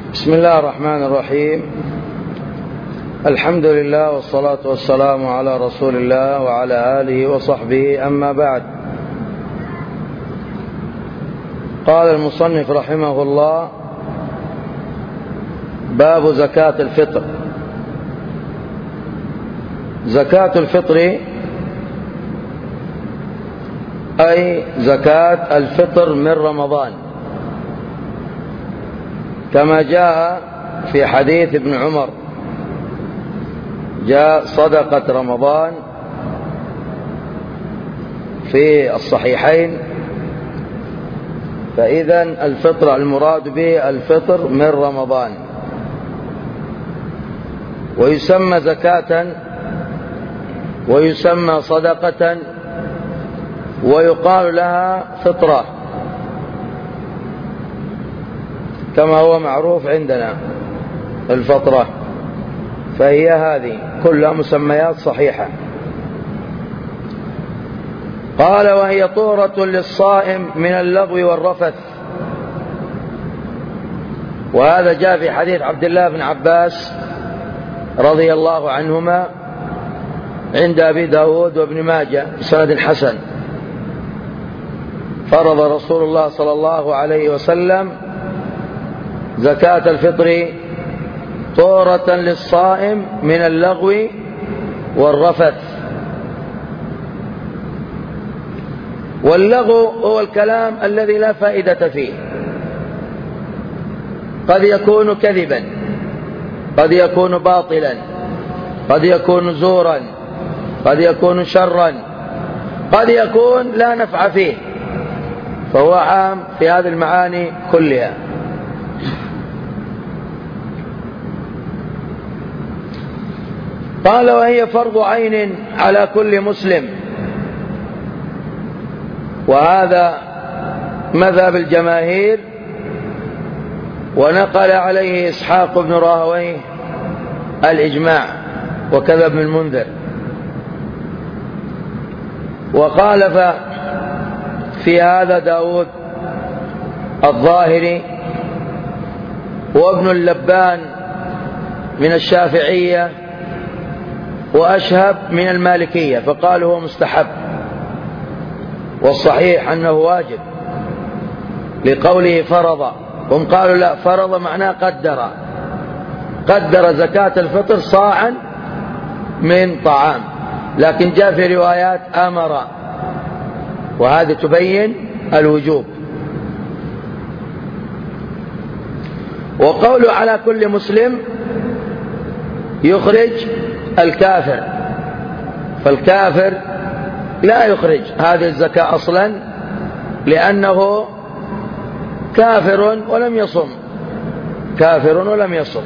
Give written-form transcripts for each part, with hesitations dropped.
بسم الله الرحمن الرحيم. الحمد لله والصلاة والسلام على رسول الله وعلى آله وصحبه، أما بعد. قال المصنف رحمه الله: باب زكاة الفطر. زكاة الفطر أي زكاة الفطر من رمضان، كما جاء في حديث ابن عمر، جاء صدقة رمضان في الصحيحين. فإذا الفطر المراد به الفطر من رمضان، ويسمى زكاة ويسمى صدقة ويقال لها فطرة، كما هو معروف عندنا الفطرة، فهي هذه كلها مسميات صحيحة. قال: وهي طهرة للصائم من اللغو والرفث. وهذا جاء في حديث عبد الله بن عباس رضي الله عنهما عند أبي داود وابن ماجه بسند حسن: فرض رسول الله صلى الله عليه وسلم زكاة الفطر طهرة للصائم من اللغو والرفث. واللغو هو الكلام الذي لا فائدة فيه، قد يكون كذبا، قد يكون باطلا، قد يكون زورا، قد يكون شرا، قد يكون لا نفع فيه، فهو عام في هذه المعاني كلها. قال: وهي فرض عين على كل مسلم. وهذا مذهب الجماهير، ونقل عليه إسحاق بن راهويه الإجماع، وكذا ابن المنذر. وخالف في هذا داود الظاهري وابن اللبان من الشافعية وأشهب من المالكية، فقال هو مستحب، والصحيح أنه واجب لقوله فرض. هم قالوا لا، فرض معناه قدر زكاة الفطر صاعا من طعام، لكن جاء في روايات أمر، وهذا تبين الوجوب. وقوله على كل مسلم يخرج الكافر، فالكافر لا يخرج هذه الزكاة أصلا، لأنه كافر ولم يصم، كافر ولم يصم.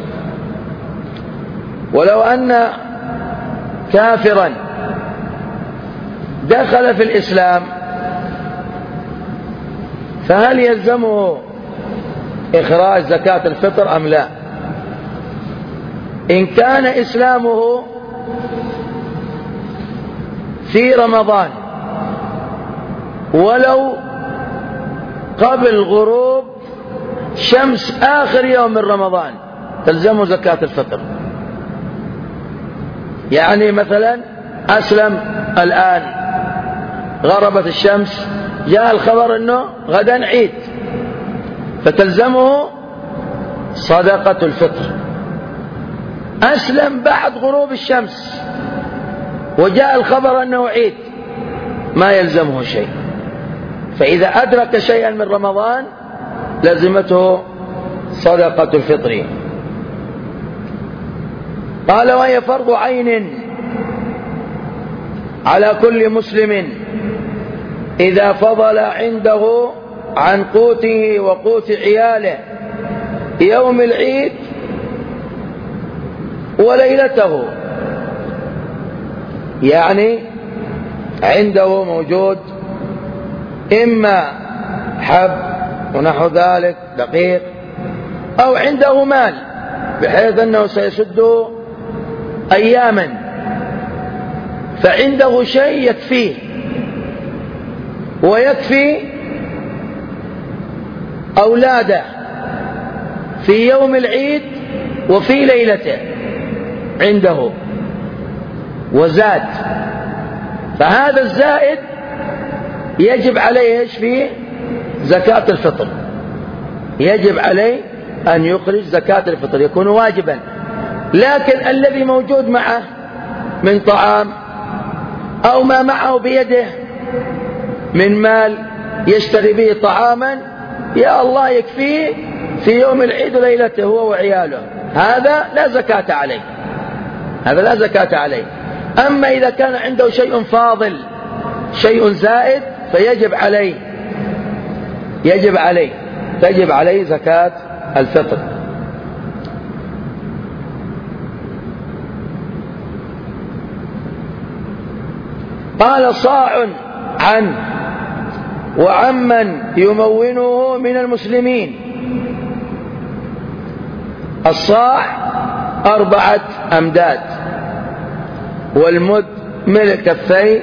ولو أن كافرا دخل في الإسلام فهل يلزمه إخراج زكاة الفطر أم لا؟ إن كان إسلامه في رمضان ولو قبل غروب شمس آخر يوم من رمضان تلزمه زكاة الفطر. يعني مثلا أسلم الآن، غربت الشمس، جاء الخبر أنه غدا عيد، فتلزمه صدقة الفطر. أسلم بعد غروب الشمس وجاء الخبر أنه عيد، ما يلزمه شيء. فإذا أدرك شيئا من رمضان لزمته صدقة الفطر. قال: وهي فرض عين على كل مسلم إذا فضل عنده عن قوته وقوت عياله يوم العيد وليلته. يعني عنده موجود إما حب ونحو ذلك دقيق، أو عنده مال بحيث أنه سيسد أياما، فعنده شيء يكفيه ويكفي أولاده، في يوم العيد وفي ليلته عنده وزاد، فهذا الزائد يجب عليه ايش فيه؟ زكاة الفطر. يجب عليه أن يخرج زكاة الفطر، يكون واجبا. لكن الذي موجود معه من طعام أو ما معه بيده من مال يشتري به طعاما، يا الله يكفيه في يوم العيد وليلته هو وعياله، هذا لا زكاة عليه، هذا لا زكاة عليه. أما إذا كان عنده شيء فاضل، شيء زائد، فيجب عليه تجب عليه زكاة الفطر. قال صاع عنه وعمن يمونه من المسلمين. الصاع 4 أمداد، والمد ملء كفي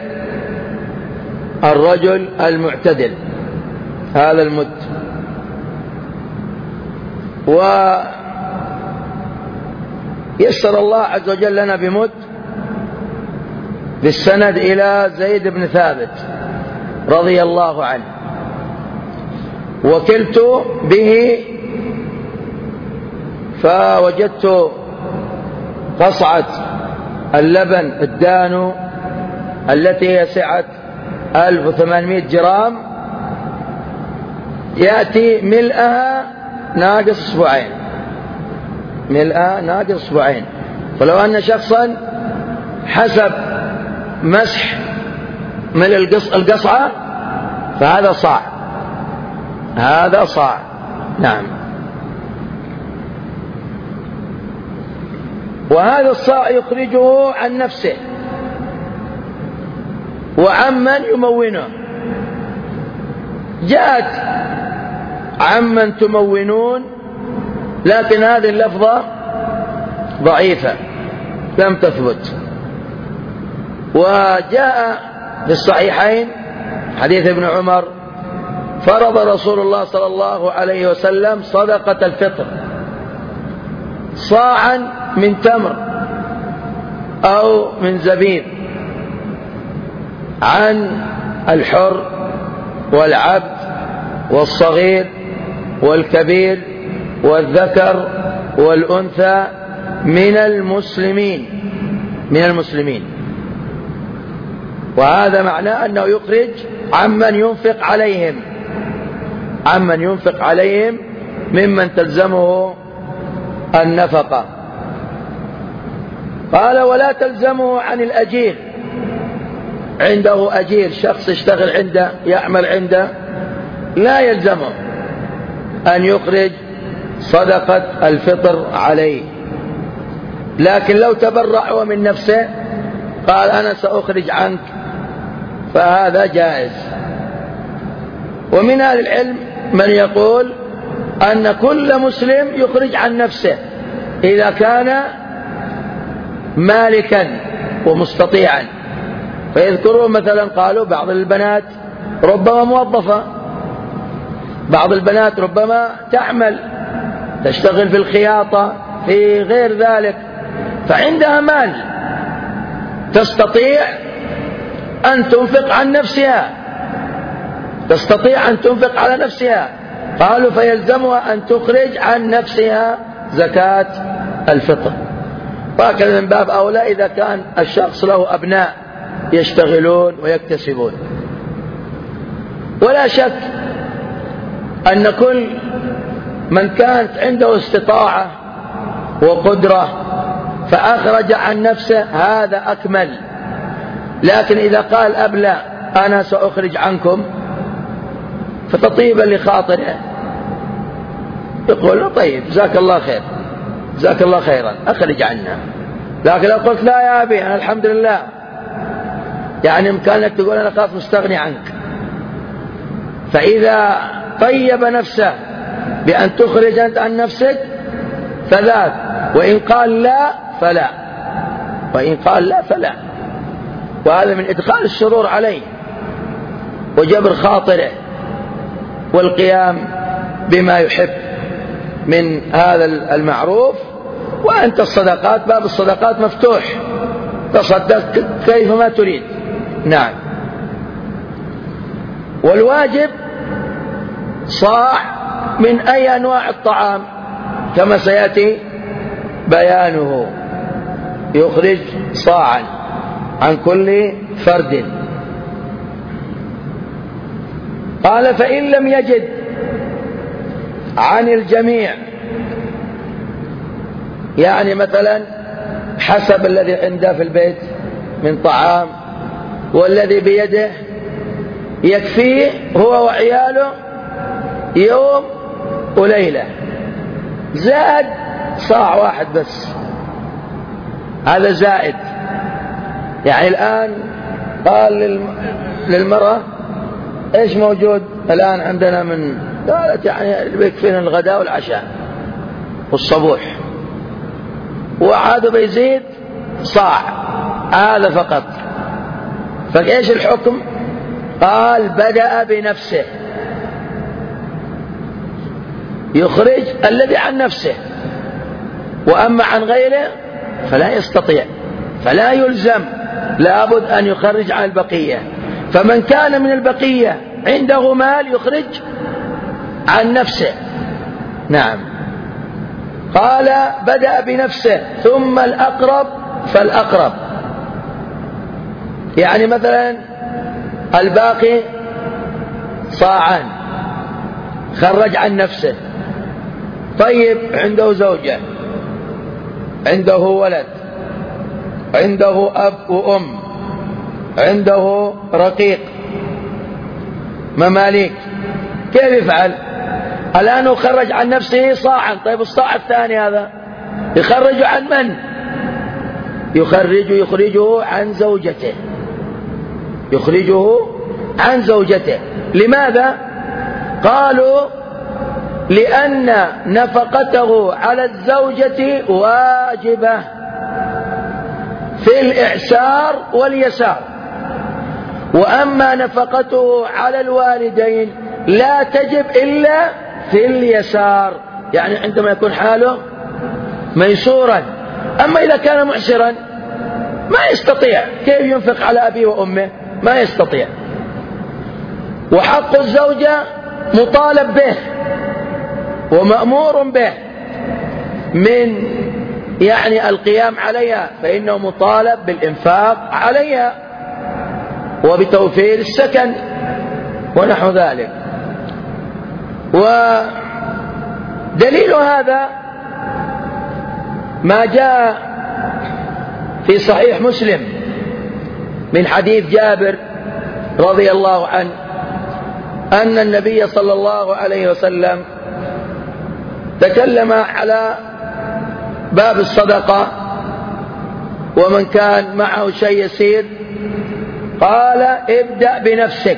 الرجل المعتدل، هذا المد. ويسر الله عز وجل لنا بمد بالسند إلى زيد بن ثابت رضي الله عنه، وكلت به فوجدت قصعة اللبن الدانو التي هي سعة 1800 جرام يأتي ملئها ناقص أسبوعين، ملئها ناقص أسبوعين. فلو أن شخصا حسب مسح ملء القصعة فهذا صاع، هذا صاع. نعم. وهذا الصاع يخرجه عن نفسه وعمن يمونه. جاءت عمن تمونون، لكن هذه اللفظة ضعيفة لم تثبت. وجاء في الصحيحين حديث ابن عمر: فرض رسول الله صلى الله عليه وسلم صدقة الفطر صاعا من تمر أو من زبيب عن الحر والعبد والصغير والكبير والذكر والأنثى من المسلمين. وهذا معناه أنه يخرج عمن ينفق عليهم ممن تلزمه النفقة. قال: ولا تلزمه عن الأجير. عنده أجير، شخص يشتغل عنده يعمل عنده، لا يلزمه أن يخرج صدقة الفطر عليه. لكن لو تبرع هو من نفسه قال: أنا سأخرج عنك، فهذا جائز. ومن أهل العلم من يقول أن كل مسلم يخرج عن نفسه إذا كان مالكا ومستطيعا. فيذكرون مثلا قالوا بعض البنات ربما موظفة، بعض البنات ربما تعمل تشتغل في الخياطة في غير ذلك، فعندها مال تستطيع أن تنفق عن نفسها، تستطيع أن تنفق على نفسها. قالوا فيلزمها أن تخرج عن نفسها زكاة الفطر. وهكذا من باب أولى إذا كان الشخص له أبناء يشتغلون ويكتسبون. ولا شك أن كل من كانت عنده استطاعة وقدرة فأخرج عن نفسه هذا أكمل. لكن إذا قال أبلى أنا سأخرج عنكم، فتطيبا لخاطره يقول له: طيب جزاك الله خير، جزاك الله خيرا، أخرج عنا. لكن لو قلت: لا يا أبي أنا الحمد لله، يعني إمكانك تقول أنا خاف مستغني عنك. فإذا طيب نفسه بأن تخرج أنت عن نفسك فذاك، وإن قال لا فلا، وإن قال لا فلا. وهذا من إدخال السرور عليه وجبر خاطره والقيام بما يحب. من هذا المعروف. وأنت الصدقات، باب الصدقات مفتوح، تصدق كيفما تريد. نعم. والواجب صاع من أي أنواع الطعام كما سيأتي بيانه، يخرج صاعا عن كل فرد. قال فإن لم يجد عن الجميع، يعني مثلا حسب الذي عنده في البيت من طعام والذي بيده يكفيه هو وعياله يوم وليلة، زاد صاع واحد بس، هذا زائد. يعني الآن قال للمرأة ايش موجود الآن عندنا من، قالت يعني بيكفينا الغداء والعشاء والصبوح، وعاد بيزيد صاع هذا فقط. فايش الحكم؟ قال بدأ بنفسه، يخرج الذي عن نفسه، وأما عن غيره فلا يستطيع، فلا يلزم، لابد أن يخرج عن البقية. فمن كان من البقية عنده مال يخرج عن نفسه. نعم. قال بدأ بنفسه ثم الأقرب فالأقرب، يعني مثلا الباقي صاعان خرج عن نفسه. طيب عنده زوجة، عنده ولد، عنده أب وأم، عنده رقيق، مماليك، كيف يفعل؟ الآن يخرج عن نفسه صاعا. طيب الصاع الثاني هذا يخرج عن من؟ يخرجه عن زوجته، يخرجه عن زوجته. لماذا؟ قالوا لأن نفقته على الزوجة واجبة في الإعسار واليسار، وأما نفقته على الوالدين لا تجب إلا في اليسار، يعني عندما يكون حاله ميسورا. أما إذا كان معسرا ما يستطيع، كيف ينفق على أبيه وأمه؟ ما يستطيع. وحق الزوجة مطالب به ومأمور به من يعني القيام عليها، فإنه مطالب بالإنفاق عليها وبتوفير السكن ونحو ذلك. ودليل هذا ما جاء في صحيح مسلم من حديث جابر رضي الله عنه أن النبي صلى الله عليه وسلم تكلم على باب الصدقة، ومن كان معه شيء يسير قال ابدأ بنفسك،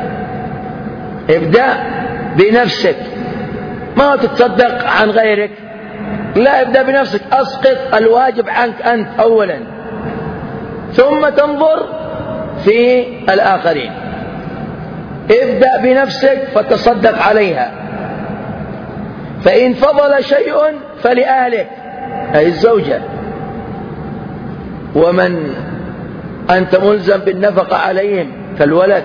ابدأ بنفسك، ما تتصدق عن غيرك، لا، ابدأ بنفسك، أسقط الواجب عنك أنت أولا ثم تنظر في الآخرين. ابدأ بنفسك فتصدق عليها، فإن فضل شيء فلأهلك أي الزوجة، ومن أنت ملزم بالنفقة عليهم كالولد،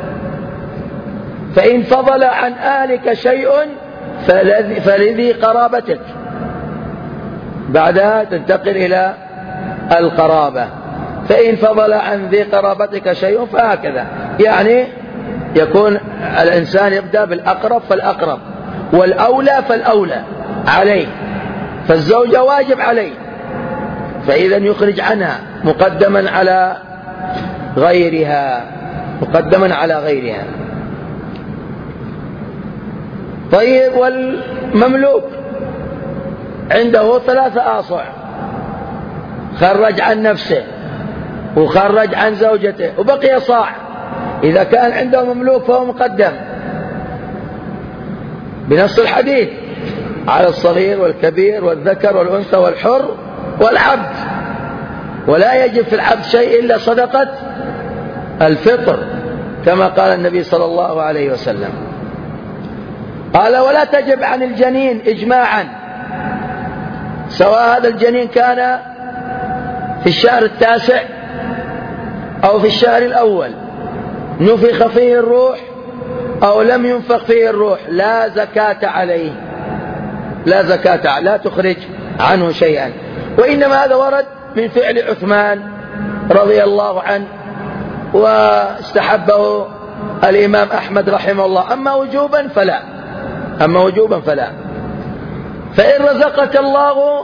فإن فضل عن أهلك شيء فلذي قرابتك، بعدها تنتقل إلى القرابة، فإن فضل عن ذي قرابتك شيء فهكذا. يعني يكون الإنسان يبدأ بالأقرب فالأقرب، والأولى فالأولى عليه، فالزوجة واجب عليه، فإذا يخرج عنها مقدما على غيرها، مقدما على غيرها. طيب والمملوك عنده 3 آصع، خرج عن نفسه وخرج عن زوجته وبقي صاع، إذا كان عنده مملوك فهو مقدم بنص الحديث على الصغير والكبير والذكر والأنثى والحر والعبد، ولا يجب في العبد شيء إلا صدقة الفطر كما قال النبي صلى الله عليه وسلم. قال ولا تجب عن الجنين إجماعا، سواء هذا الجنين كان في الشهر 9 أو في الشهر الأول نفخ فيه الروح أو لم ينفخ فيه الروح، لا زكاة عليه، لا زكاة، لا تخرج عنه شيئا. وإنما هذا ورد من فعل عثمان رضي الله عنه واستحبه الإمام أحمد رحمه الله. أما وجوبا فلا، أما وجوبا فلا. فإن رزقك الله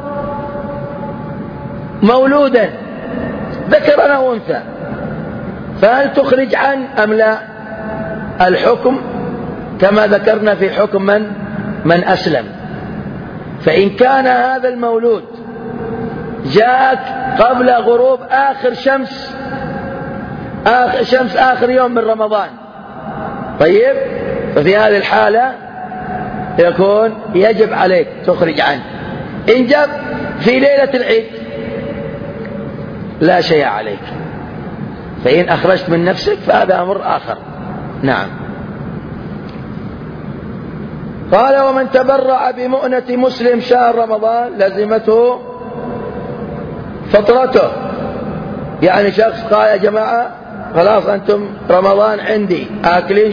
مولودا ذكرا أو أنثى فهل تخرج عن أم لا؟ الحكم كما ذكرنا في حكم من أسلم. فإن كان هذا المولود جاءك قبل غروب آخر شمس آخر يوم من رمضان، طيب، ففي هذه الحالة يكون يجب عليك تخرج عنه. إن جاء في ليلة العيد لا شيء عليك، فإن أخرجت من نفسك فهذا أمر آخر. نعم. قال ومن تبرع بمؤنة مسلم شهر رمضان لزمته فطرته. يعني شخص قال يا جماعة خلاص أنتم رمضان عندي آكلين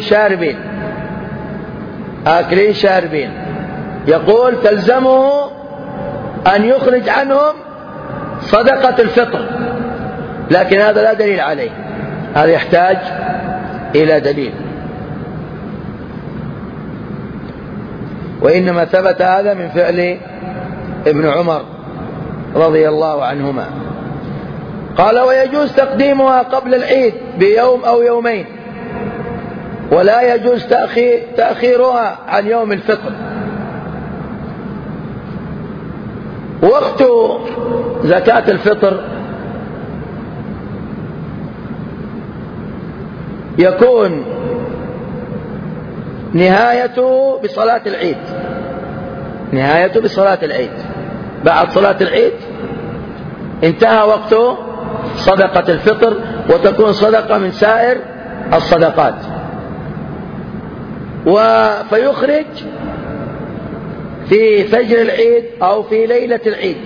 شاربين، يقول تلزمه أن يخرج عنهم صدقة الفطر، لكن هذا لا دليل عليه، هذا يحتاج إلى دليل. وإنما ثبت هذا من فعل ابن عمر رضي الله عنهما. قال ويجوز تقديمها قبل العيد بيوم أو يومين، ولا يجوز تأخيرها عن يوم الفطر. وقت زكاة الفطر يكون نهايته بصلاة العيد، بعد صلاة العيد انتهى وقت صدقة الفطر، وتكون صدقة من سائر الصدقات. فيخرج في فجر العيد أو في ليلة العيد،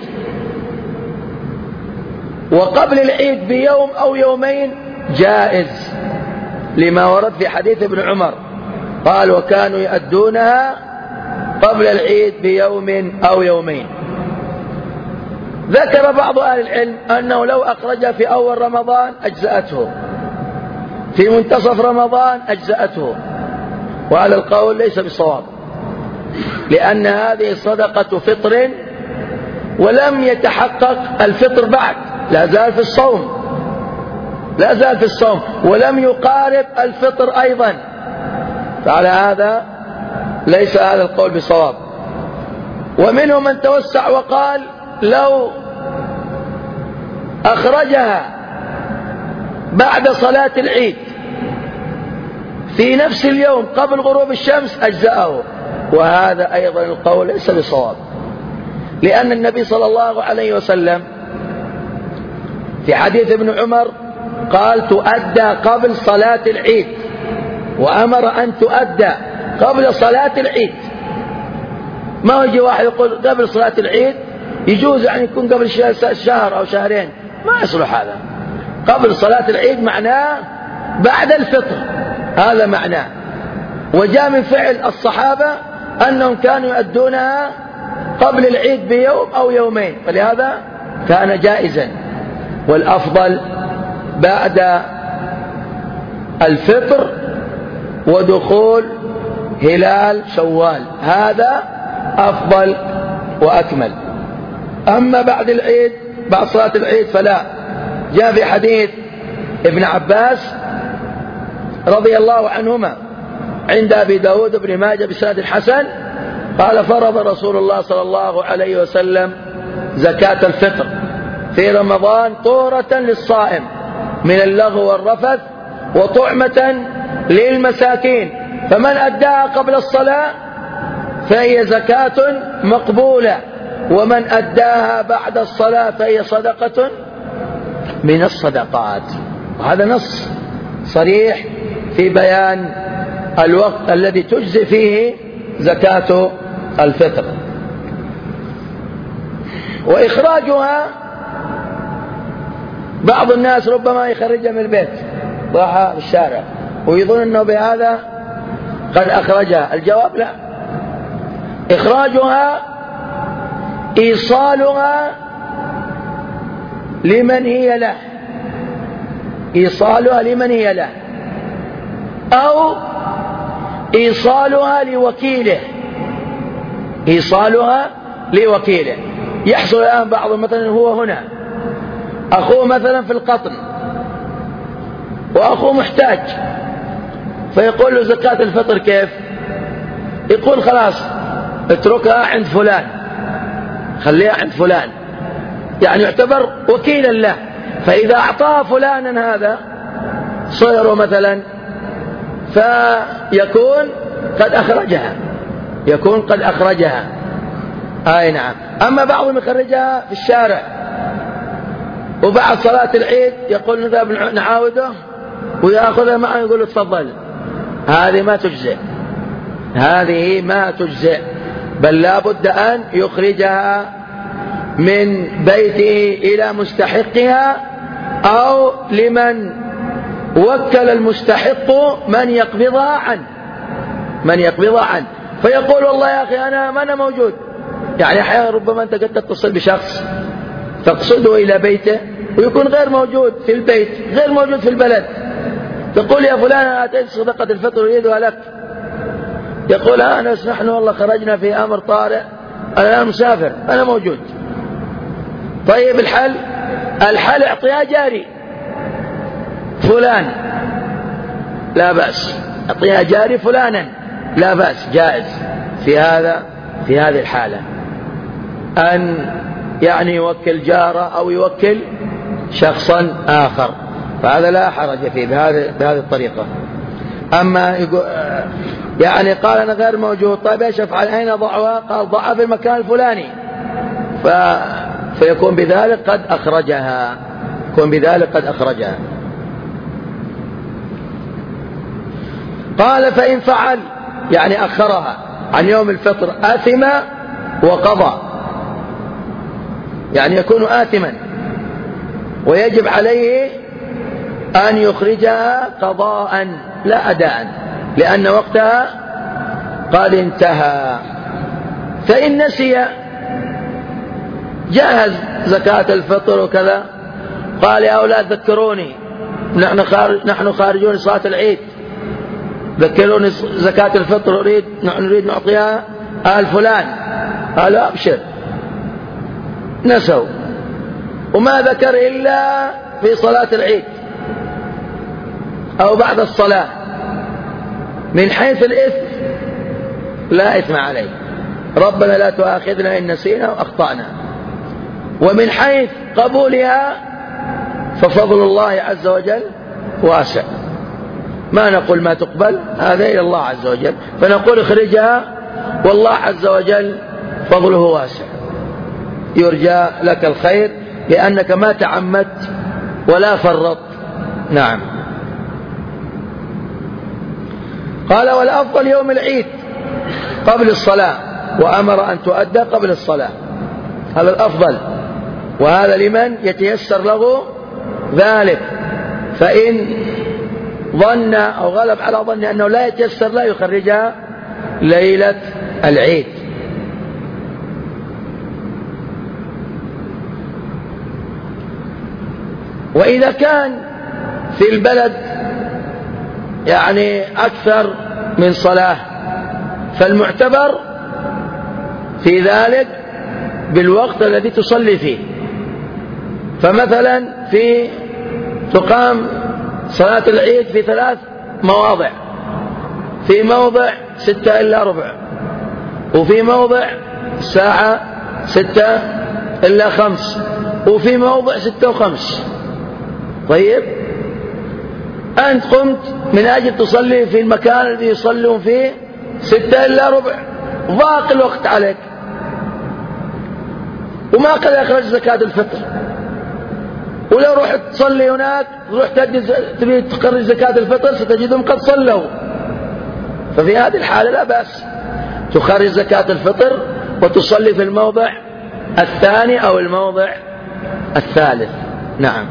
وقبل العيد بيوم أو يومين جائز، لما ورد في حديث ابن عمر قال وكانوا يؤدونها قبل العيد بيوم أو يومين. ذكر بعض أهل العلم أنه لو أخرجها في أول رمضان أجزأته، في منتصف رمضان أجزأته، وهذا القول ليس بصواب، لأن هذه صدقة فطر ولم يتحقق الفطر بعد، لا زال في الصوم ولم يقارب الفطر أيضا، فعلى هذا ليس هذا القول بصواب. ومنهم من توسع وقال لو أخرجها بعد صلاة العيد في نفس اليوم قبل غروب الشمس أجزأه، وهذا أيضا القول ليس بصواب، لأن النبي صلى الله عليه وسلم في حديث ابن عمر قال تؤدى قبل صلاة العيد، وأمر أن تؤدى قبل صلاة العيد. ما يجي واحد يقول قبل صلاة العيد، يجوز يعني يكون قبل شهر أو شهرين، ما يصلح هذا. قبل صلاة العيد معناه بعد الفطر، هذا معناه. وجاء من فعل الصحابة أنهم كانوا يؤدونها قبل العيد بيوم أو يومين، فلهذا كان جائزا. والأفضل بعد الفطر ودخول هلال شوال، هذا أفضل وأكمل. أما بعد العيد، بعد صلاة العيد فلا. جاء في حديث ابن عباس رضي الله عنهما عند أبي داود بن ماجه بسند حسن قال فرض رسول الله صلى الله عليه وسلم زكاة الفطر في رمضان طهرة للصائم من اللغو والرفث وطعمة للمساكين، فمن أداها قبل الصلاة فهي زكاة مقبولة، ومن أداها بعد الصلاة فهي صدقة من الصدقات. وهذا نص صريح في بيان الوقت الذي تجزي فيه زكاة الفطر. وإخراجها بعض الناس ربما يخرجها من البيت ضعها في الشارع ويظن أنه بهذا قد أخرجها. الجواب لا، إخراجها إيصالها لمن هي له، إيصالها لمن هي له، أو إيصالها لوكيله، إيصالها لوكيله. يحصل الآن بعض مثلا هو هنا أخوه مثلا في القطن وأخوه محتاج، فيقول له زكاة الفطر كيف؟ يقول خلاص اتركها عند فلان، خليها عند فلان، يعني يعتبر وكيلا له. فإذا أعطاه فلانا هذا صيره مثلا فيكون قد أخرجها، يكون قد أخرجها. أي نعم. أما بعضهم يخرجها في الشارع وبعد صلاة العيد يقول نذهب نعاوده ويأخذها معه يقول له تفضل، هذه ما تجزئ، هذه ما تجزئ، بل لا بد أن يخرجها من بيته إلى مستحقها أو لمن وكل المستحق من يقبضها عنه، من يقبضها عنه. فيقول والله يا أخي أنا ما أنا موجود، يعني أحيانا ربما أنت قد تتصل بشخص تقصده إلى بيته ويكون غير موجود في البيت، غير موجود في البلد، تقول يا فلان أنا أتيت صدقة الفطر أريدها لك، يقول أنا نحن والله خرجنا في أمر طارئ، أنا مسافر، أنا موجود. طيب الحل اعطيها جاري فلان لا بأس، اعطيها جاري فلانا لا بأس، جائز في هذه الحالة أن يعني يوكل جاره أو يوكل شخصا آخر، فهذا لا حرج فيه بهذه الطريقة. أما يعني قال أنا غير موجود، طيب ايش أفعل؟ أين ضعها؟ قال ضعها في المكان الفلاني، فيكون بذلك قد أخرجها، يكون بذلك قد أخرجها. قال فإن فعل يعني أخرها عن يوم الفطر آثم وقضى، يعني يكون آثما ويجب عليه أن يخرجها قضاء لا أداء لأن وقتها قد انتهى. فإن نسي جهز زكاة الفطر وكذا، قال يا أولاد ذكروني نحن خارجون صلاة العيد، ذكروني زكاة الفطر نريد نعطيها آل فلان، قالوا أبشر، نسوا وما ذكر إلا في صلاة العيد أو بعد الصلاة. من حيث الإثم لا إثم عليه، ربنا لا تؤاخذنا إن نسينا وأخطأنا. ومن حيث قبولها ففضل الله عز وجل واسع، ما نقول ما تقبل، هذا إلى الله عز وجل، فنقول اخرجها والله عز وجل فضله واسع، يرجى لك الخير لأنك ما تعمدت ولا فرطت. نعم. قال والأفضل يوم العيد قبل الصلاة، وأمر أن تؤدى قبل الصلاة، هذا الأفضل، وهذا لمن يتيسر له ذلك. فإن ظن أو غلب على ظن أنه لا يتيسر لا يخرجها ليلة العيد. وإذا كان في البلد يعني أكثر من صلاة فالمعتبر في ذلك بالوقت الذي تصلي فيه. فمثلا تقام صلاة العيد في 3 مواضع، في موضع 6 إلا ربع، وفي موضع الساعة 6 إلا 5، وفي موضع 6 و5. طيب أنت قمت من أجل تصلي في المكان الذي يصلون فيه 6 إلا ربع، ضاق الوقت عليك وما قد أخرج زكاة الفطر، ولو رحت تصلي هناك تروح تريد تخرج زكاة الفطر ستجدهم قد صلوا، ففي هذه الحالة لا بأس تخرج زكاة الفطر وتصلي في الموضع الثاني أو الموضع الثالث. نعم.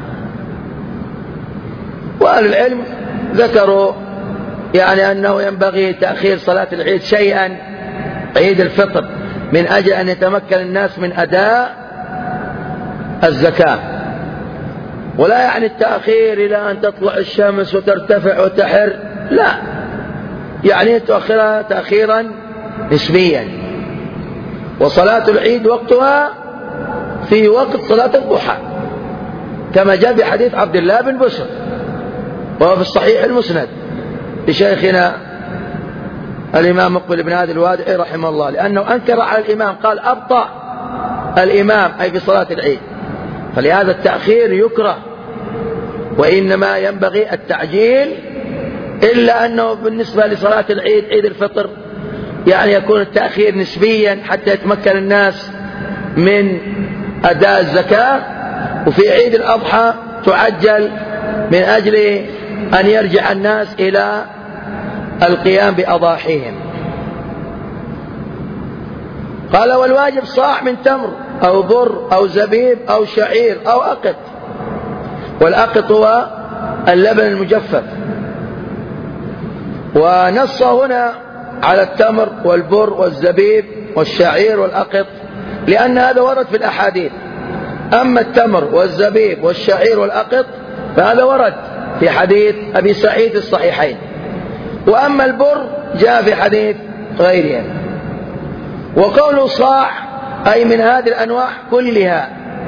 وأهل العلم ذكروا يعني أنه ينبغي تأخير صلاة العيد شيئا، عيد الفطر، من أجل أن يتمكن الناس من أداء الزكاة، ولا يعني التأخير إلى أن تطلع الشمس وترتفع وتحر، لا، يعني تؤخرها تأخيرا نسبيا. وصلاة العيد وقتها في وقت صلاة الضحى، كما جاء بحديث عبد الله بن بسر وهو في الصحيح المسند لشيخنا الإمام مقبل بن هادي الوادعي رحمه الله، لأنه أنكر على الإمام، قال أبطأ الإمام أي في صلاة العيد، فلهذا التأخير يكره، وإنما ينبغي التعجيل، إلا أنه بالنسبة لصلاة العيد عيد الفطر يعني يكون التأخير نسبيا حتى يتمكن الناس من أداء الزكاة، وفي عيد الأضحى تعجل من أجل أن يرجع الناس إلى القيام بأضاحيهم. قال والواجب صاع من تمر أو بر أو زبيب أو شعير أو أقط، والأقط هو اللبن المجفف، ونص هنا على التمر والبر والزبيب والشعير والأقط لأن هذا ورد في الأحاديث. أما التمر والزبيب والشعير والأقط فهذا ورد في حديث أبي سعيد الصحيحين، وأما البر جاء في حديث غيرها. وقول صاع أي من هذه الأنواع كلها،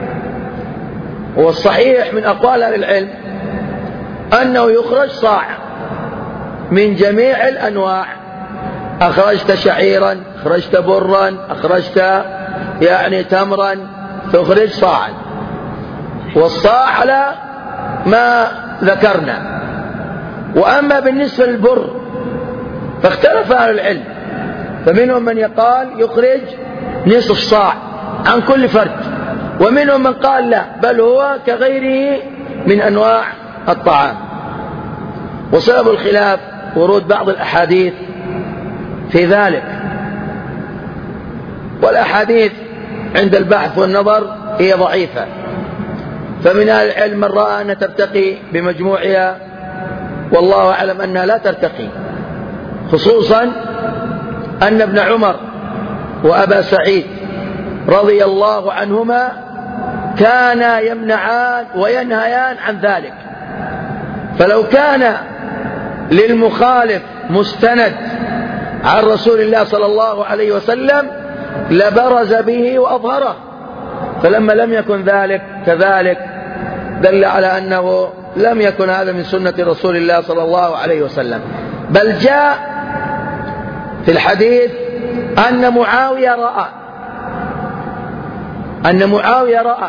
والصحيح من أقوال أهل العلم أنه يخرج صاع من جميع الأنواع، أخرجت شعيرا، أخرجت برا، أخرجت يعني تمرا، تخرج صاعا، والصاع على ما ذكرنا. وأما بالنسبة للبر فاختلف أهل العلم، فمنهم من يقال يخرج نصف صاع عن كل فرد، ومنهم من قال لا، بل هو كغيره من أنواع الطعام. وسبب الخلاف ورود بعض الأحاديث في ذلك، والأحاديث عند البحث والنظر هي ضعيفة، فمن أهل العلم من رأى أن ترتقي بمجموعها، والله أعلم أنها لا ترتقي، خصوصا أن ابن عمر وأبا سعيد رضي الله عنهما كانا يمنعان وينهيان عن ذلك، فلو كان للمخالف مستند عن رسول الله صلى الله عليه وسلم لبرز به وأظهره، فلما لم يكن ذلك كذلك دل على أنه لم يكن هذا من سنة رسول الله صلى الله عليه وسلم. بل جاء في الحديث أن معاوية رأى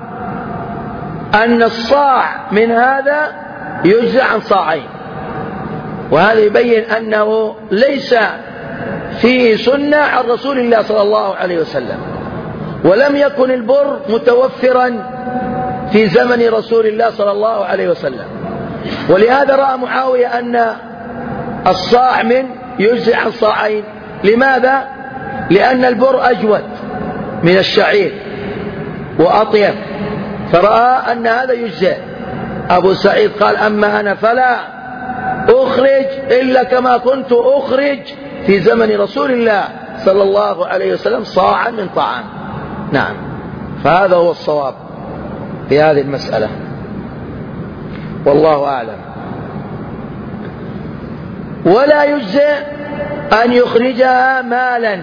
أن الصاع من هذا يجزع عن صاعين، وهذا يبين أنه ليس فيه سنة عن رسول الله صلى الله عليه وسلم، ولم يكن البر متوفرا في زمن رسول الله صلى الله عليه وسلم، ولهذا رأى معاوية أن الصاع من يجزع عن صاعين. لماذا؟ لأن البر أجود من الشعير وأطيب، فرأى أن هذا يجزع. أبو سعيد قال أما أنا فلا أخرج إلا كما كنت أخرج في زمن رسول الله صلى الله عليه وسلم صاعا من طعام. نعم، فهذا هو الصواب في هذه المسألة، والله أعلم. ولا يجزئ أن يخرجها مالا.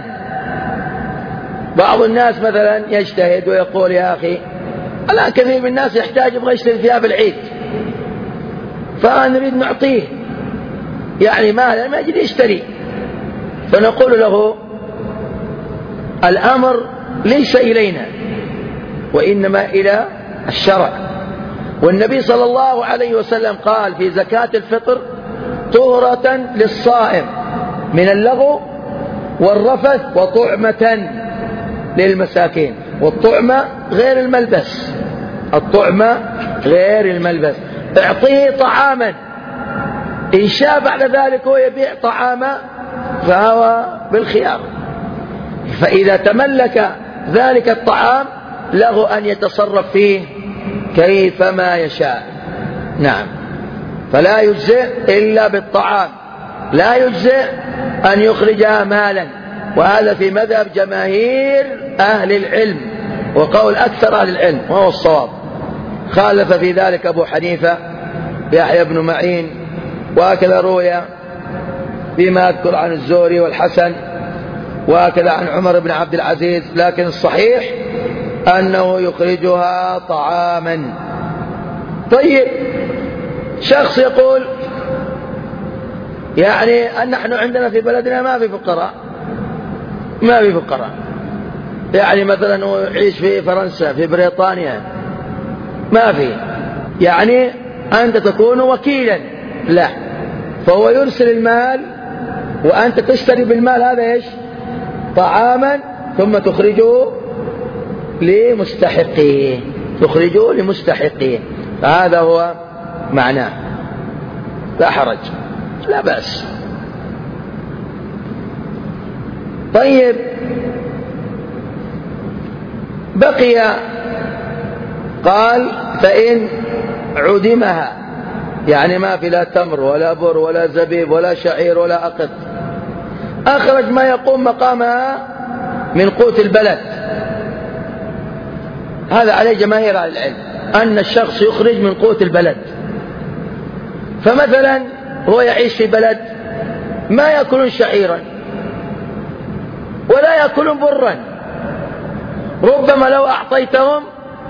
بعض الناس مثلا يجتهد ويقول يا أخي الآن كثير من الناس يحتاج يبغى يشتري ثياب العيد، فنريد نعطيه يعني مالا ما يجد يشتري، فنقول له الأمر ليس إلينا وإنما إلى الشرع. والنبي صلى الله عليه وسلم قال في زكاة الفطر طهرة للصائم من اللغو والرفث وطعمة للمساكين. والطعمة غير الملبس، الطعمة غير الملبس. اعطيه طعاما، إن شاء بعد ذلك هو يبيع طعاما فهو بالخيار، فإذا تملك ذلك الطعام له أن يتصرف فيه كيفما يشاء. نعم. فلا يجزئ إلا بالطعام، لا يجزئ أن يخرجها مالا، وهذا في مذهب جماهير أهل العلم وقول أكثر أهل العلم وهو الصواب. خالف في ذلك أبو حنيفة يحيى بن معين، وهكذا روي فيما أذكر عن الزهري والحسن، وهكذا عن عمر بن عبد العزيز، لكن الصحيح أنه يخرجها طعاما. طيب، شخص يقول يعني أن نحن عندنا في بلدنا ما في فقراء، ما في فقراء، يعني مثلا هو يعيش في فرنسا في بريطانيا ما في، يعني أنت تكون وكيلا، لا، فهو يرسل المال وأنت تشتري بالمال هذا إيش؟ طعاما، ثم تخرجه لمستحقيه، تخرجه لمستحقيه، فهذا هو معناه، لا حرج، لا بأس. طيب، بقي قال فإن عدمها، يعني ما في لا تمر ولا بر ولا زبيب ولا شعير ولا أقط، أخرج ما يقوم مقامها من قوت البلد. هذا عليه جماهير أهل العلم، أن الشخص يخرج من قوت البلد. فمثلا هو يعيش في بلد ما يأكلون شعيرا ولا يأكلون برا، ربما لو أعطيتهم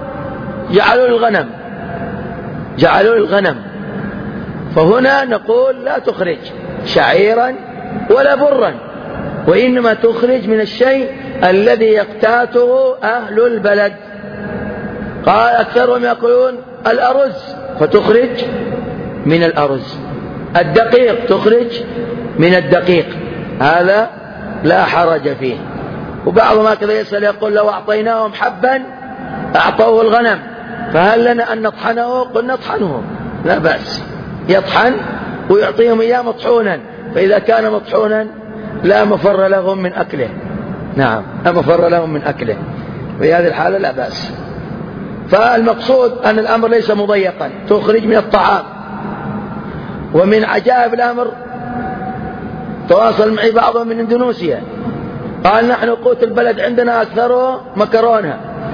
جعلوا الغنم، فهنا نقول لا تخرج شعيرا ولا برا، وإنما تخرج من الشيء الذي يقتاته أهل البلد. قال أكثرهم يأكلون الأرز، فتخرج من الأرز، الدقيق تخرج من الدقيق، هذا لا حرج فيه. وبعضهم هكذا يسأل يقول لو أعطيناهم حبا أعطوه الغنم، فهل لنا أن نطحنه؟ قل نطحنه، لا بأس، يطحن ويعطيهم إياه مطحونا، فإذا كان مطحونا لا مفر لهم من أكله. نعم، لا مفر لهم من أكله، في هذه الحالة لا بأس. فالمقصود أن الأمر ليس مضيقا، تخرج من الطعام. ومن عجائب الأمر تواصل معي بعضهم من إندونيسيا، قال نحن قوت البلد عندنا أكثره مكرونة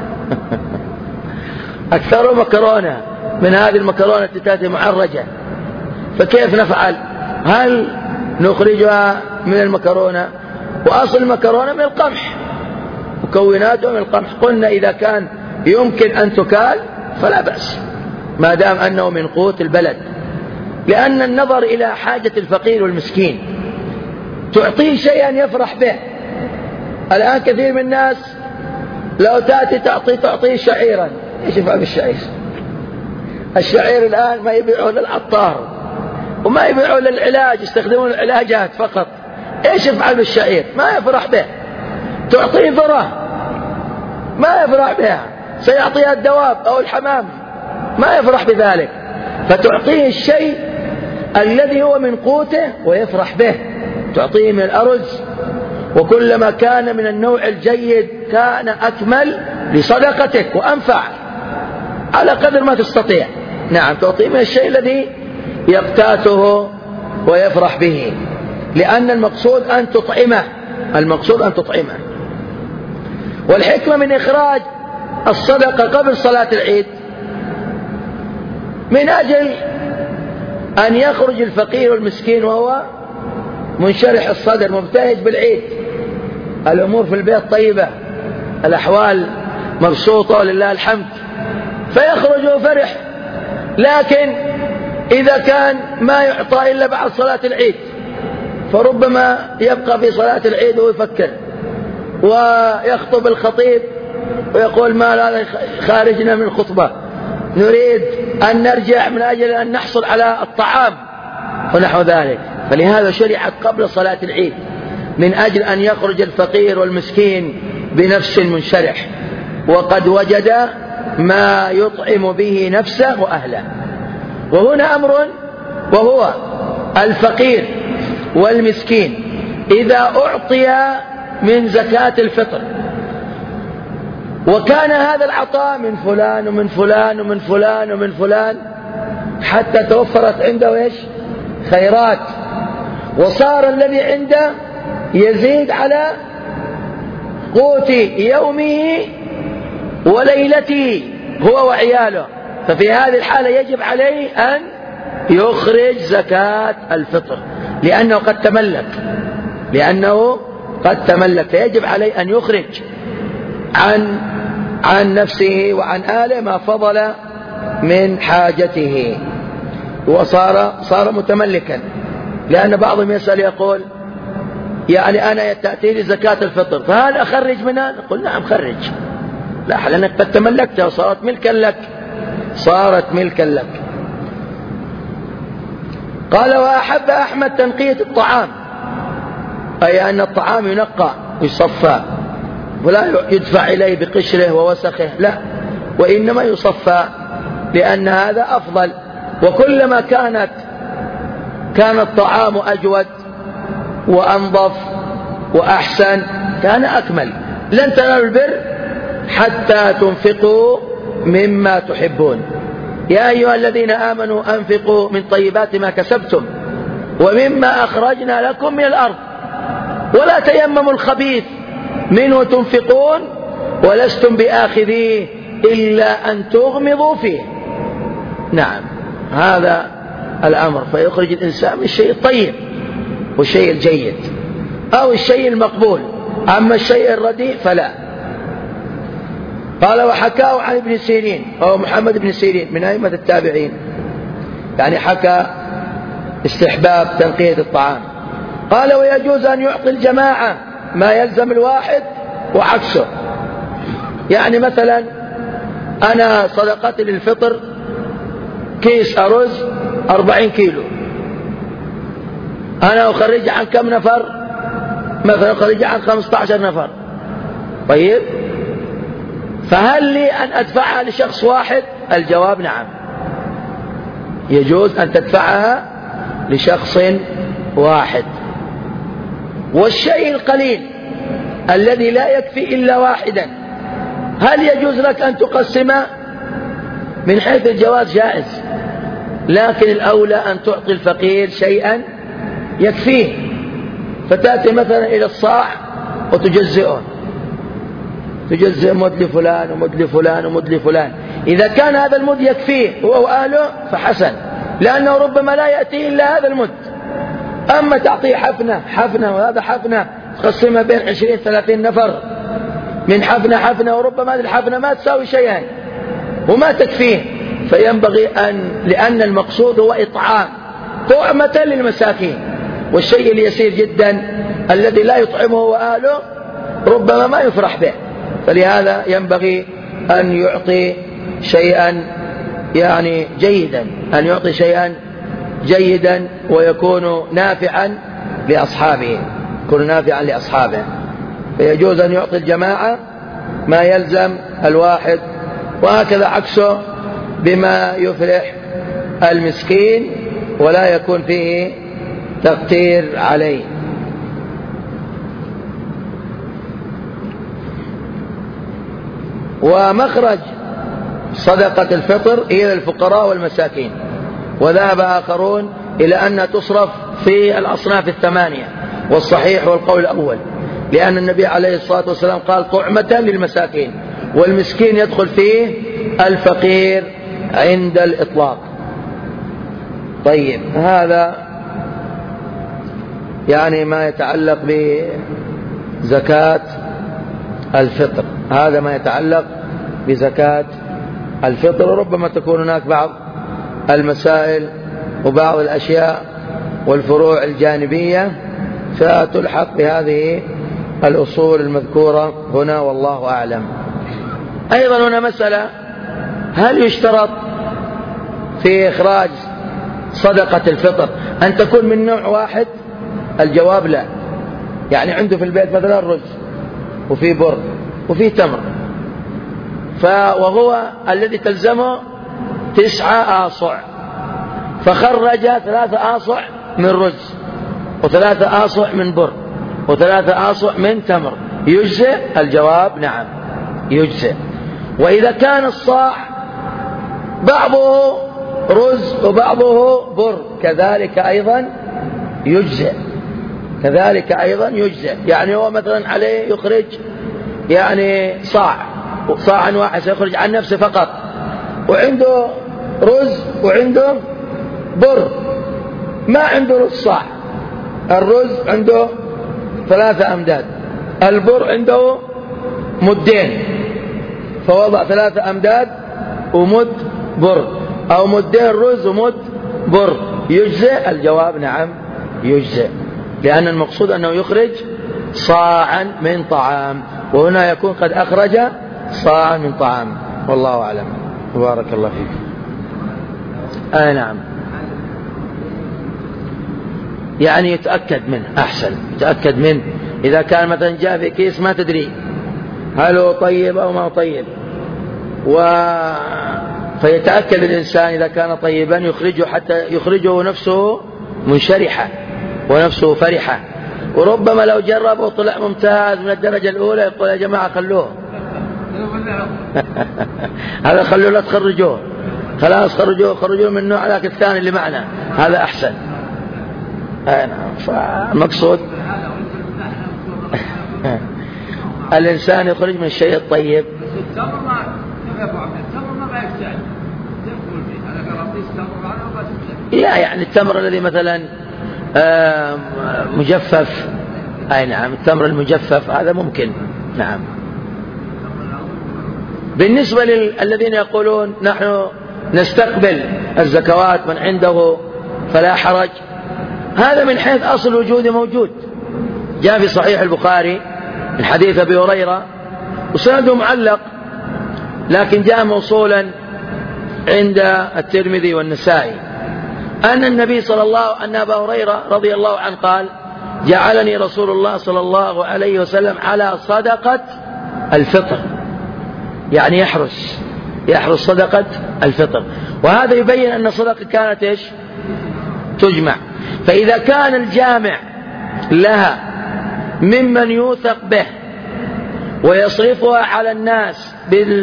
أكثره مكرونة، من هذه المكرونة التي تأتي معرجة، فكيف نفعل؟ هل نخرجها من المكرونة؟ وأصل المكرونة من القمح، مكوناته من القمح. قلنا إذا كان يمكن أن تكال فلا بأس، ما دام أنه من قوت البلد، لأن النظر إلى حاجة الفقير والمسكين، تعطيه شيئا يفرح به. الآن كثير من الناس لو تأتي تعطيه شعيرا، ايش يفعل بالشعير؟ الشعير الآن ما يبيعه للعطار وما يبيعه للعلاج، يستخدمون العلاجات فقط. ايش يفعل بالشعير؟ ما يفرح به. تعطيه ذرة ما يفرح بها، سيعطيها الدواب أو الحمام، ما يفرح بذلك. فتعطيه الشيء الذي هو من قوته ويفرح به، تعطيه من الأرز، وكلما كان من النوع الجيد كان أكمل لصدقتك وأنفع على قدر ما تستطيع. نعم، تعطيه من الشيء الذي يقتاته ويفرح به، لأن المقصود أن تطعمه، المقصود أن تطعمه. والحكمة من إخراج الصدقة قبل صلاة العيد من أجل أن يخرج الفقير والمسكين وهو منشرح الصدر مبتهج بالعيد، الأمور في البيت طيبة، الأحوال مبسوطة ولله الحمد، فيخرج فرح. لكن إذا كان ما يعطى إلا بعد صلاة العيد، فربما يبقى في صلاة العيد ويفكر، ويخطب الخطيب ويقول ما لا خارجنا من الخطبة، نريد أن نرجع من أجل أن نحصل على الطعام ونحو ذلك. فلهذا شرعت قبل صلاة العيد من أجل أن يخرج الفقير والمسكين بنفس منشرح، وقد وجد ما يطعم به نفسه وأهله. وهنا أمر، وهو الفقير والمسكين إذا أعطي من زكاة الفطر. وكان هذا العطاء من فلان ومن فلان ومن فلان ومن فلان حتى توفرت عنده ايش؟ خيرات، وصار الذي عنده يزيد على قوت يومه وليلته هو وعياله. ففي هذه الحالة يجب عليه أن يخرج زكاة الفطر لأنه قد تملك، فيجب عليه أن يخرج عن نفسه وعن آله ما فضل من حاجته، وصار متملكا. لأن بعضهم يسأل يقول يعني أنا تأتي لي زكاة الفطر فهل أخرج منها؟ نقول نعم خرج، لا، لأنك قد تملكتها وصارت ملكا لك. قال وأحب أحمد تنقية الطعام، أي أن الطعام ينقى يصفى ولا يدفع إليه بقشره ووسخه، لا، وإنما يصفى لأن هذا أفضل. وكلما كان الطعام أجود وأنظف وأحسن كان أكمل. لن تنالوا البر حتى تنفقوا مما تحبون. يا أيها الذين آمنوا أنفقوا من طيبات ما كسبتم ومما أخرجنا لكم من الأرض ولا تيمموا الخبيث منه تنفقون ولستم بآخذيه إلا أن تغمضوا فيه. نعم، هذا الأمر، فيخرج الإنسان من الشيء الطيب والشيء الجيد أو الشيء المقبول، أما الشيء الرديء فلا. قال وحكاه عن ابن سيرين أو محمد بن سيرين من أئمة التابعين، يعني حكى استحباب تنقية الطعام. قال ويجوز أن يعطي الجماعة ما يلزم الواحد وعكسه. يعني مثلا أنا صدقتي للفطر كيس أرز 40 كيلو، أنا أخرج عن كم نفر؟ مثلا أخرج عن 15 نفر. طيب، فهل لي أن أدفعها لشخص واحد؟ الجواب نعم، يجوز أن تدفعها لشخص واحد. والشيء القليل الذي لا يكفي إلا واحدا هل يجوز لك أن تقسمه؟ من حيث الجواز جائز، لكن الأولى أن تعطي الفقير شيئا يكفيه، فتأتي مثلا إلى الصاع وتجزئه، تجزئ مد لفلان ومد لفلان ومد لفلان. إذا كان هذا المد يكفيه هو وأهله فحسن، لأنه ربما لا يأتي إلا هذا المد. أما تعطيه حفنة وهذا حفنة تقسمها بين 20-30 نفر من حفنة وربما هذه الحفنة ما تساوي شيئا وما تكفيه، فينبغي لأن المقصود هو إطعام طعمة للمساكين، والشيء اليسير جدا الذي لا يطعمه وأهله ربما ما يفرح به، فلهذا ينبغي أن يعطي شيئا يعني جيدا، أن يعطي شيئا جيدا ويكون نافعا لأصحابه، فيجوز أن يعطي الجماعة ما يلزم الواحد، وهكذا عكسه بما يفرح المسكين ولا يكون فيه تقتير عليه. ومخرج صدقة الفطر إلى الفقراء والمساكين، وذهب آخرون إلى أن تصرف في الأصناف 8، والصحيح والقول الأول، لأن النبي عليه الصلاة والسلام قال طعمة للمساكين، والمسكين يدخل فيه الفقير عند الإطلاق. طيب، هذا يعني ما يتعلق بزكاة الفطر، هذا ما يتعلق بزكاة الفطر. وربما تكون هناك بعض المسائل وبعض الأشياء والفروع الجانبية فتلحق بهذه الأصول المذكورة هنا، والله أعلم. أيضا هنا مسألة، هل يشترط في إخراج صدقة الفطر أن تكون من نوع واحد؟ الجواب لا. يعني عنده في البيت مثلا رز وفي بر وفي تمر، وهو الذي تلزمه 9 آصع، فخرج 3 آصع من رز و3 آصع من بر، و3 آصع من تمر يجزئ؟ الجواب نعم يجزئ. وإذا كان الصاع بعضه رز وبعضه بر كذلك أيضا يجزئ، كذلك أيضا يجزئ. يعني هو مثلا عليه يخرج يعني صاعا واحد سيخرج عن نفسه فقط، وعنده رز وعنده بر، ما عنده نص صاع. الرز عنده 3 أمداد، البر عنده مدين، فوضع 3 أمداد ومد بر، أو مدين رز ومد بر، يجزئ؟ الجواب نعم يجزئ، لأن المقصود أنه يخرج صاعا من طعام، وهنا يكون قد أخرج صاعا من طعام. والله أعلم. بارك الله فيك. نعم، يعني يتأكد منه، أحسن يتأكد منه. إذا كان مثلا جاء في كيس ما تدري هل هو طيب أو ما هو طيب، فيتأكد الإنسان إذا كان طيبا يخرجه، حتى يخرجه نفسه منشرحة ونفسه فرحة. وربما لو جرب وطلع ممتاز من الدرجة الأولى يقول يا جماعة خلوه هذا خلوه، لا تخرجوه، خلاص خرجوه من النوع ذاك الثاني اللي معنا، هذا أحسن. فالمقصود الإنسان يخرج من الشيء الطيب. لا يعني التمر الذي مثلا مجفف، أي نعم التمر المجفف هذا ممكن. نعم. بالنسبة للذين يقولون نحن نستقبل الزكوات من عنده فلا حرج، هذا من حيث أصل الوجود موجود. جاء في صحيح البخاري من حديث أبي هريرة وسنده معلق، لكن جاء موصولا عند الترمذي والنسائي، أن النبي أن أبا هريرة رضي الله عنه قال جعلني رسول الله صلى الله عليه وسلم على صدقة الفطر، يعني يحرس صدقة الفطر. وهذا يبين أن الصدقة كانت إيش؟ تجمع. فإذا كان الجامع لها ممن يوثق به ويصرفها على الناس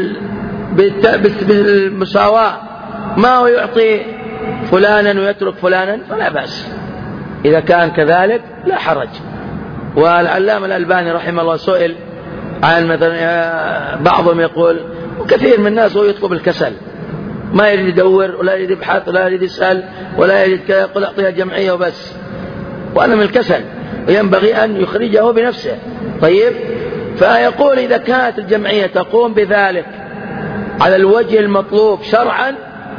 بالمساواة، ما هو يعطي فلانا ويترك فلانا، فلا بأس. إذا كان كذلك لا حرج. والعلامة الألباني رحمه الله سئل عن مثلا بعضهم يقول، وكثير من الناس هو يطلب الكسل، ما يريد يدور ولا يريد يبحث ولا يريد يسأل ولا يريد يقول أعطيها جمعية وبس، وأنا من الكسل، وينبغي أن يخرجه بنفسه. طيب، فيقول إذا كانت الجمعية تقوم بذلك على الوجه المطلوب شرعا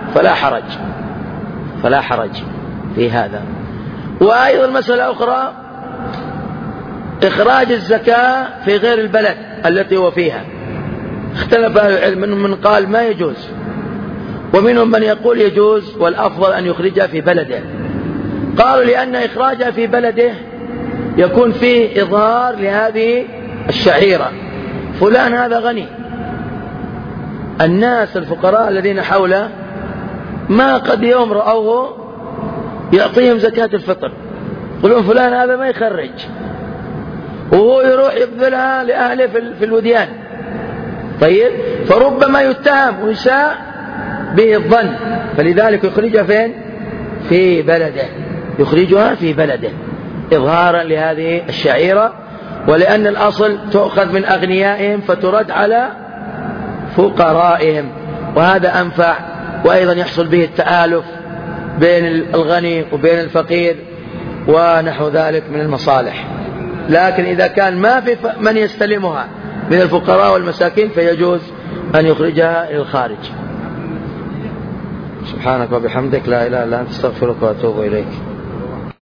فلا حرج في هذا. وأيضا مسألة أخرى، إخراج الزكاة في غير البلد التي هو فيها، اختلف أهل العلم، منهم من قال ما يجوز، ومنهم من يقول يجوز والأفضل أن يخرجها في بلده. قالوا لأن إخراجها في بلده يكون فيه إظهار لهذه الشعيرة، فلان هذا غني، الناس الفقراء الذين حوله ما قد يوم رأوه يعطيهم زكاة الفطر، يقولون فلان هذا ما يخرج، وهو يروح يبذلها لأهله في الوديان. طيب، فربما يتهم ويساء به الظن، فلذلك يخرجها فين؟ في بلده، يخرجها في بلده إظهارا لهذه الشعيرة، ولأن الأصل تؤخذ من أغنيائهم فترد على فقرائهم، وهذا أنفع، وأيضا يحصل به التآلف بين الغني وبين الفقير ونحو ذلك من المصالح. لكن إذا كان ما في من يستلمها من الفقراء والمساكين فيجوز أن يخرجها إلى الخارج. سبحانك وبحمدك، لا إله إلا أنت، استغفرك وأتوب إليك.